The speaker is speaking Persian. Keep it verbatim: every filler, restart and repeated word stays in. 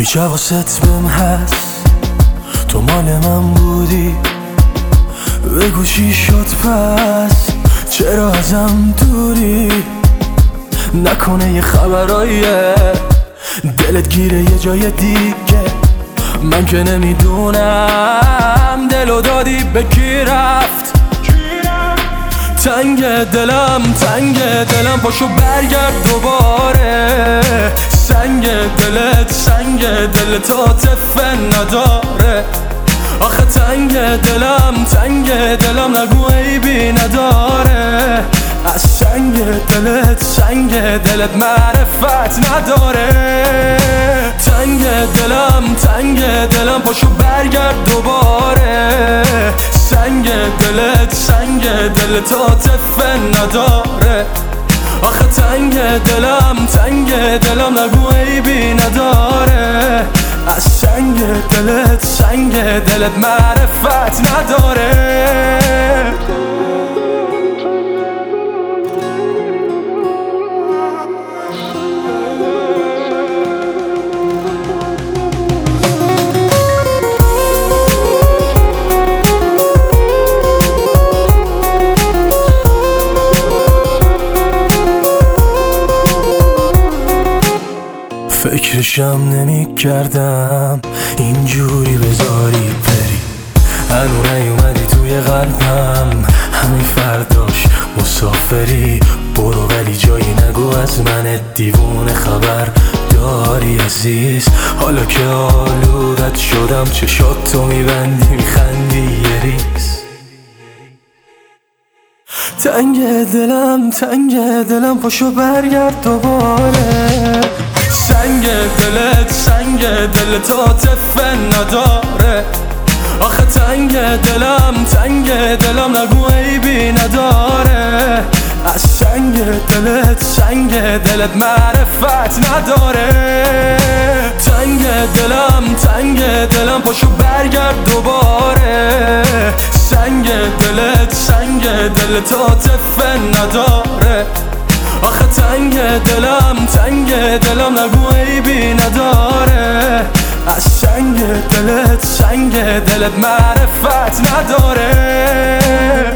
هیچ حواست بهم هست، تو مال من بودی، بگو چی شد پس، چرا ازم دوری؟ نکنه یه خبراییه دلت گیره یه جای دیگه، من که نمیدونم دلو دادی به کی رفت. تنگ دلم تنگ دلم پاشو برگرد دوباره، سنگ دلت سنگ دلت عاطفه نداره. آخه تنگ دلم تنگ دلم نگو عیبی نداره، از سنگ دلت سنگ دلت معرفت نداره. تنگ دلم تنگ دلم پاشو برگرد دوباره، سنگ دلت سنگ دلت عاطفه نداره. آخه تنگ دلم تنگ دلم نگو عیبی نداره، از سنگ دلت سنگ دلت معرفت نداره. فکرشم نمی کردم اینجوری بذاری بری، هنو نیومدی توی قلبم، همین فرداش مسافری. برو ولی جایی نگو از من دیوونه خبر داری عزیز، حالا که آلودت شدم چشات تو میبندی میخندی یه ریز. تنگ دلم تنگ دلم پاشو برگرد دوباره، سنگ دلت سنگ دلت عاطفه نداره. آخه تنگ دلم تنگ دلم نگو عیبی نداره، از سنگ دلت سنگ دلت معرفت نداره. تنگ دلم تنگ دلم پاشو برگرد دوباره، سنگ دلت سنگ دلت عاطفه نداره. آخه تنگ دلم تنگ دلم نگو عیبی نداره، از سنگ دلت سنگ دلت معرفت نداره.